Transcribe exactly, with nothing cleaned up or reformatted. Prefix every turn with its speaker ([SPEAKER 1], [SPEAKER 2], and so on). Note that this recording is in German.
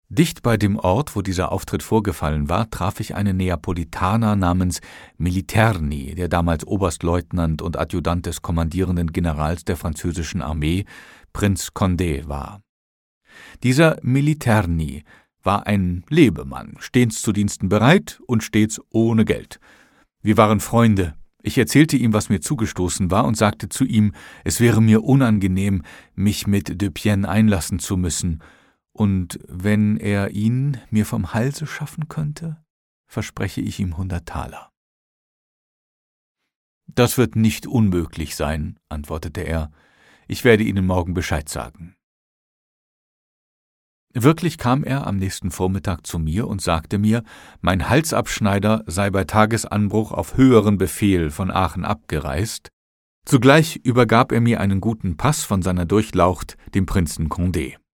[SPEAKER 1] Dicht bei dem Ort, wo dieser Auftritt vorgefallen war, traf ich einen Neapolitaner namens Militerni, der damals Oberstleutnant und Adjutant des kommandierenden Generals der französischen Armee, Prinz Condé, war. Dieser Militerni war ein Lebemann, stets zu Diensten bereit und stets ohne Geld. Wir waren Freunde. Ich erzählte ihm, was mir zugestoßen war, und sagte zu ihm, es wäre mir unangenehm, mich mit de Pienne einlassen zu müssen, und wenn er ihn mir vom Halse schaffen könnte, verspreche ich ihm hundert Taler. »Das wird nicht unmöglich sein«, antwortete er, »ich werde Ihnen morgen Bescheid sagen.« Wirklich kam er am nächsten Vormittag zu mir und sagte mir, mein Halsabschneider sei bei Tagesanbruch auf höheren Befehl von Aachen abgereist. Zugleich übergab er mir einen guten Pass von seiner Durchlaucht, dem Prinzen Condé.